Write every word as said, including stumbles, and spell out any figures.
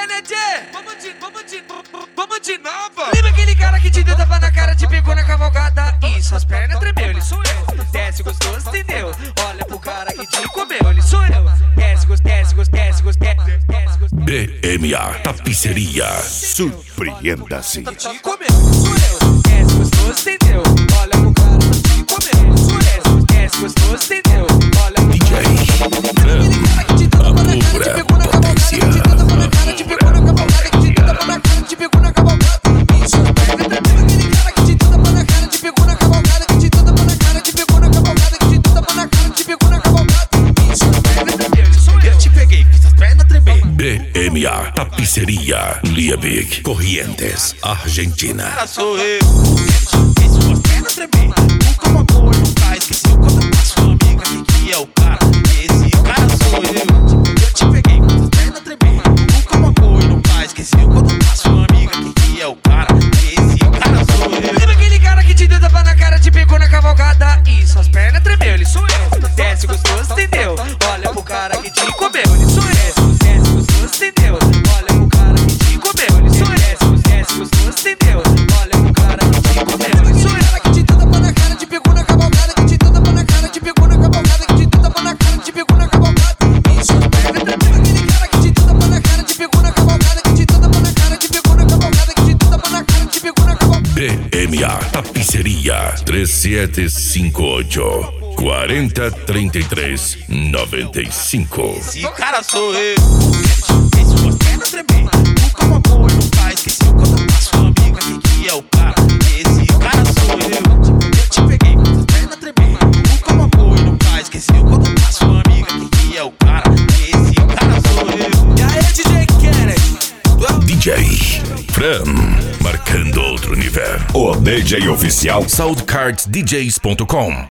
né, Tchê? Vamos de, vamos de, vamos de nova. Lembra aquele cara que te deu tapa na cara, te pegou na cavalgada e suas pernas tremeu? Ele sou eu. Desce gostoso, entendeu? Olha pro cara que te comeu. Ele sou eu. Desce gostoso, desce gostoso, desce gostoso, desce gostoso. B M A Tapiceria. Surpreenda-se. Te comeu, sou eu. Desce gostoso, entendeu? Olha pro cara que te comeu. Sou eu. Desce gostoso, entendeu? Olha pro D J Fran, a pura potência. B M A Tapiceria, Liebig, Corrientes, Argentina. Cara, sou eu. Esse suas pernas tremer. Nunca uma boa não tá. Esqueceu quando eu passo sua amiga. Quem que é o cara? Esse cara sou eu. Eu te peguei com suas pernas tremer. Nunca uma boa não tá. Esqueceu quando eu passo sua amiga. Quem que é o cara? Esse cara sou eu. Lembra aquele cara que te deu tapa na cara, te pegou na cavalgada e suas pernas tremeu? Ele sou eu. Desce gostoso, entendeu? Olha pro cara que te comeu. Ele sou eu. Desce gostoso, entendeu? Olha pro cara que te comeu. Ele sou eu. Desce gostoso, entendeu? Olha pro cara que te comeu. Ele sou eu. Que te deu tapa na cara, te pegou na cavalgada. Que te deu tapa na cara, te pegou na cavalgada. Que te deu tapa na cara, te pegou na cavalgada e suas pernas tremeu. Aquele cara que te deu tapa na cara, te pegou na cavalgada. Que te deu tapa na cara, te pegou na cavalgada. Que te deu tapa na cara, te pegou na cavalgada. B M A Tapiceria, três sete cinco oito, quatro zero três três, nove cinco. Esse cara sou eu. Esse suas pernas tremer. Nunca uma boa não tá. Esqueceu quando eu passo sua amiga. Quem que é o cara? Esse cara sou eu. Eu te peguei com suas pernas tremer. Nunca uma boa não tá. Esqueceu quando eu passo sua amiga. Quem que é o cara? Esse cara sou eu. E aí, D J Kennedy? D J Fran, marcando outro nível. O D J oficial, soundcards D Js ponto com.